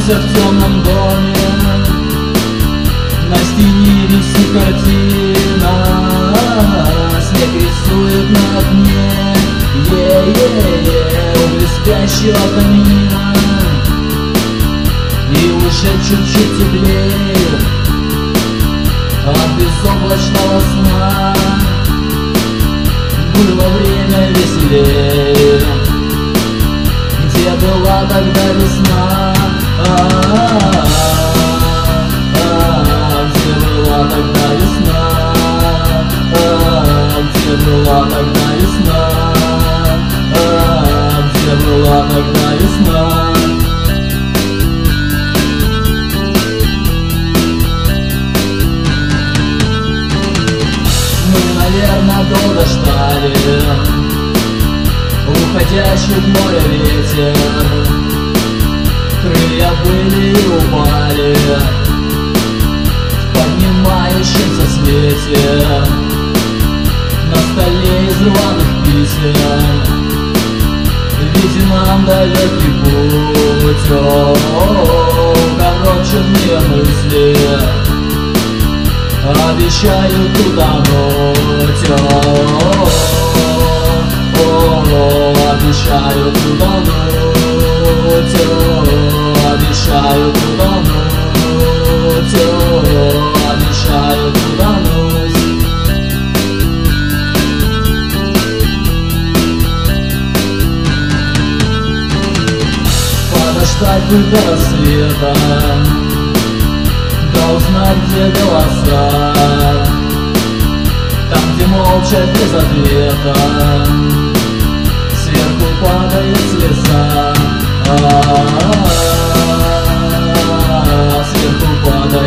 Проснулся в темном доме, на стене висит картина, снег рисует на окне, угли спящего камина. И уже чуть-чуть теплее от безоблачного сна. Было время веселее, где была тогда весна. Где была тогда весна? Где была тогда весна? Где была тогда весна? Мы, наверное, долго ждали уходящий в море ветер. Крылья были и упали в поднимающемся свете. На столе из рваных писем виден далекий путь. Укороченные мысли обещают утонуть. Обещают утонуть. Обещают утонуть. Обещают утонуть. Подождать бы до рассвета, да узнать, где голоса, там, где молча без ответа сверху падает слеза. Сверху падает